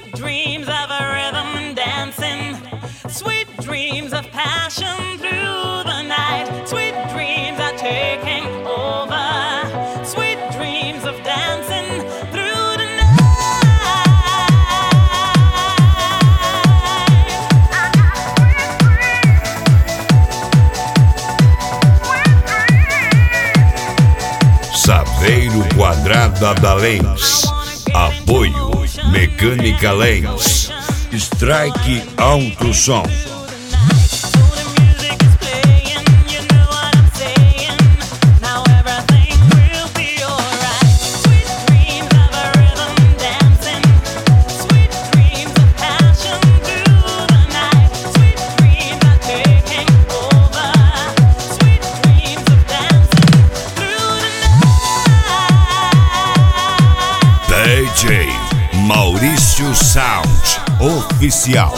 Sweet dreams of a rhythm and dancing, sweet dreams of passion through the night. Sweet dreams are taking over, sweet dreams of dancing through the night. Saveiro Quadrada da Lens. Apoio Mecânica Lens. Strike Alto Som. DJ Maurício Sound Oficial.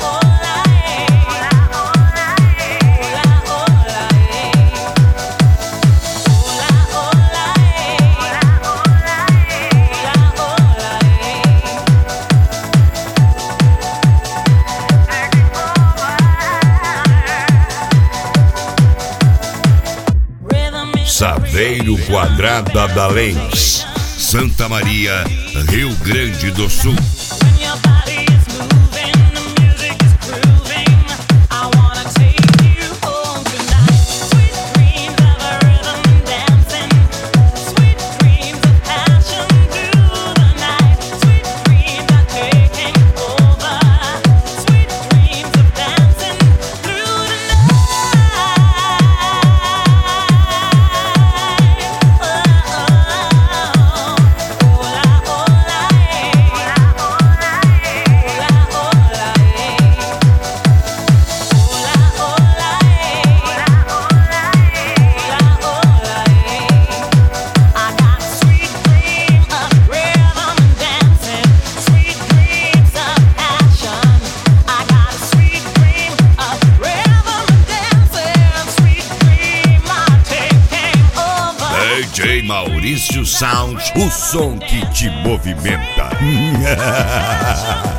Saveiro Quadrada da Lens, Santa Maria, Rio Grande do Sul. DJ Maurício Sound, o som que te movimenta.